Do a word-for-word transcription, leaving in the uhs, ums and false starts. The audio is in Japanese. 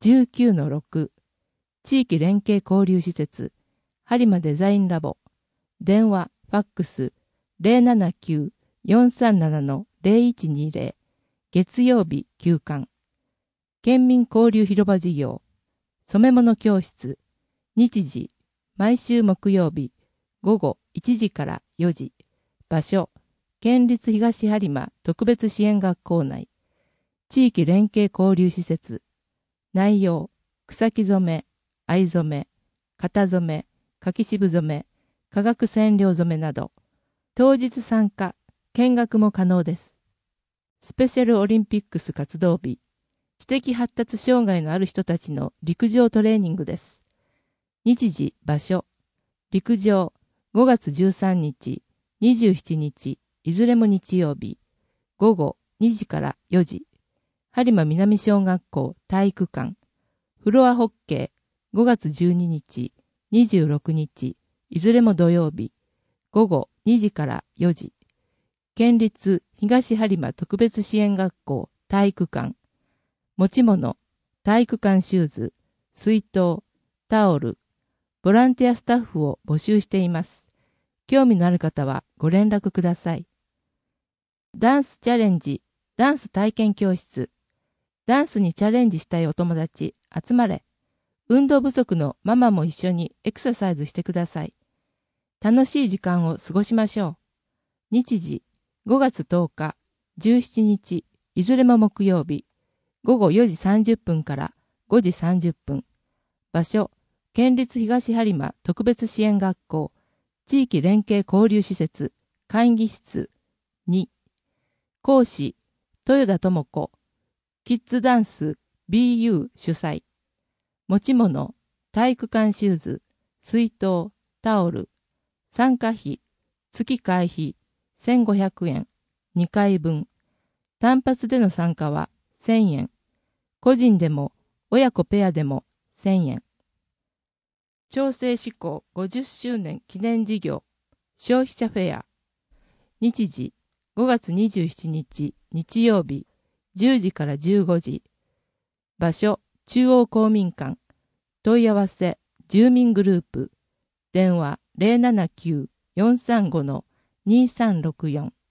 じゅうきゅうのろく 地域連携交流施設播磨デザインラボ電話ファックス ゼロななきゅう よんさんなな ゼロいちにゼロ月曜日休館県民交流広場事業染め物教室日時毎週木曜日午後いちじからよじ場所県立東播磨特別支援学校内地域連携交流施設内容草木染め藍染め型染め柿渋染め化学染料染めなど当日参加見学も可能です。スペシャルオリンピックス活動日知的発達障害のある人たちの陸上トレーニングです。日時場所陸上ごがつじゅうさんにちにじゅうしちにちいずれも日曜日午後にじからよじ播磨南小学校体育館フロアホッケーごがつじゅうににちにじゅうろくにちいずれも土曜日午後にじからよじ県立東播磨特別支援学校体育館持ち物体育館シューズ水筒タオルボランティアスタッフを募集しています。興味のある方はご連絡ください。ダンスチャレンジダンス体験教室ダンスにチャレンジしたいお友達集まれ。運動不足のママも一緒にエクササイズしてください。楽しい時間を過ごしましょう。日時ごがつとおかじゅうしちにちいずれも木曜日午後よじさんじゅっぷんからごじさんじゅっぷん場所県立東播磨特別支援学校地域連携交流施設会議室に講師豊田智子キッズダンス ビーユー 主催持ち物体育館シューズ水筒タオル参加費月会費せんごひゃくえんにかいぶん単発での参加はせんえん個人でも親子ペアでもせんえん調整志向ごじゅっしゅうねん記念事業消費者フェア日時ごがつにじゅうしちにち日曜日じゅうじからじゅうごじ場所中央公民館問い合わせ住民グループ電話 ゼロななきゅう よんさんご にさんろくよん